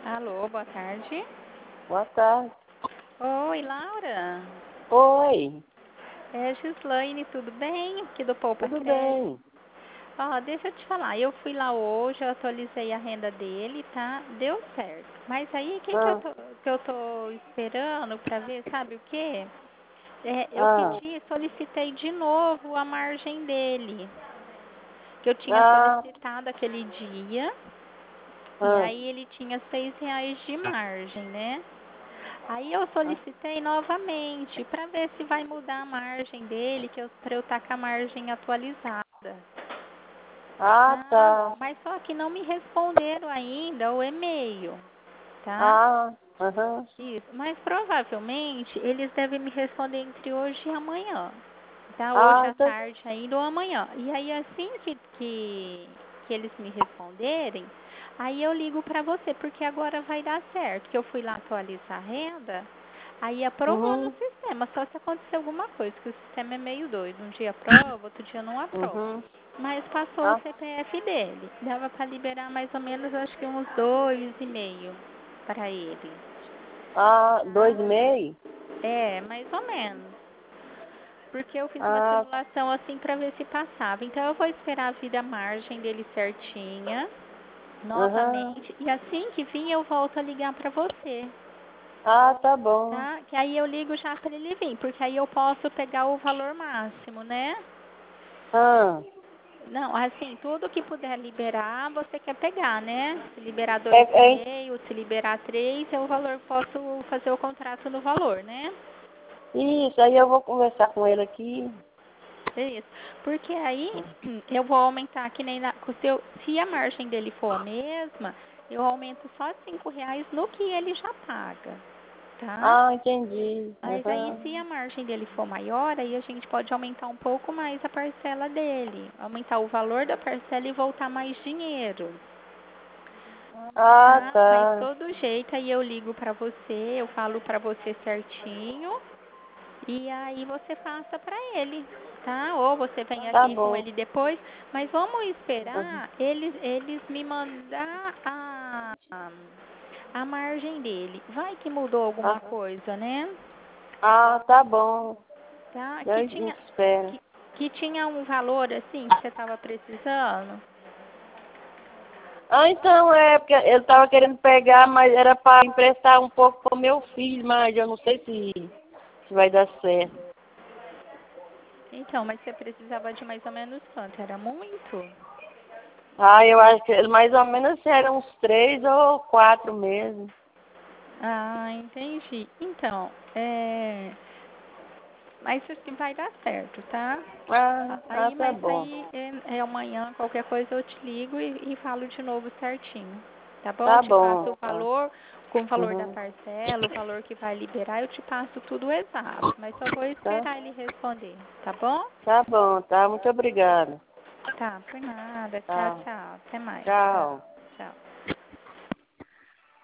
Alô, boa tarde. Boa tarde. Oi, Laura. Oi, É Gislaine, tudo bem? Aqui do Poupa tudo Crédito. bem? Ó, deixa eu te falar, eu fui lá hoje, eu atualizei a renda dele, tá? Deu certo. Mas aí, o que Ah, que eu tô esperando pra ver, sabe o quê? Eu ah, pedi, solicitei de novo a margem dele, que eu tinha ah, solicitado aquele dia, e ah, aí ele tinha R$ 6 de margem, né? Aí eu solicitei novamente para ver se vai mudar a margem dele, para eu estar com a margem atualizada, tá? tá. Mas só que não me responderam ainda o e-mail, tá? Aham, Isso, mas provavelmente eles devem me responder entre hoje e amanhã, tá? Hoje à então, tarde ainda ou amanhã. E aí assim que eles me responderem, aí eu ligo para você, porque agora vai dar certo, que eu fui lá atualizar a renda, aí aprovou no uhum, sistema, só se acontecer alguma coisa, que o sistema é meio doido, um dia aprova, outro dia não aprova. uhum, Mas passou o ah, CPF dele, dava para liberar mais ou menos, acho que uns 2,5 para ele. Tá? 2,5? É, mais ou menos. Porque eu fiz uma Ah, simulação assim para ver se passava. Então eu vou esperar vir a margem dele certinha, aham, novamente. E assim que vir eu volto a ligar para você, tá bom. tá? Que aí eu ligo já para ele vir, porque aí eu posso pegar o valor máximo, né? Ah, Não, assim, tudo que puder liberar, você quer pegar, né? Se liberar é, dois e é, meio, se liberar 3, é o valor, posso fazer o contrato no valor, né? isso, aí eu vou conversar com ele aqui. Isso. Porque aí eu vou aumentar que nem se a margem dele for a mesma, eu aumento só R$ 5 no que ele já paga, tá? Entendi. Mas aí Aham, se a margem dele for maior, aí a gente pode aumentar um pouco mais a parcela dele, aumentar o valor da parcela e voltar mais dinheiro, tá? Mas tá. todo jeito aí eu ligo pra você, eu falo pra você certinho. E aí você passa para ele, tá? Ou você vem Tá aqui com bom. ele depois, mas vamos Uhum. esperar eles me mandar a margem dele. Vai que mudou alguma Ah, coisa, né? tá bom. Tá? Eu espero. Que tinha um valor assim que você estava precisando. Então é, porque eu tava querendo pegar, mas era para emprestar um pouco pro meu filho, mas eu não sei se vai dar certo. Então, mas você precisava de mais ou menos quanto? Era muito? Eu acho que mais ou menos eram uns 3 ou 4 meses. Ah, entendi. Então, mas isso que vai dar certo, tá? Aí, Tá mas bom. aí amanhã, qualquer coisa eu te ligo e falo de novo certinho. Tá bom? Eu Tá te passo bom. o valor, com o valor da Uhum. parcela, o valor que vai liberar, eu te passo tudo exato. Mas só vou Tá, esperar ele responder, tá bom? tá bom, tá. Muito obrigada. Tá, por nada. Tchau, Tá. tchau. Até mais. Tchau.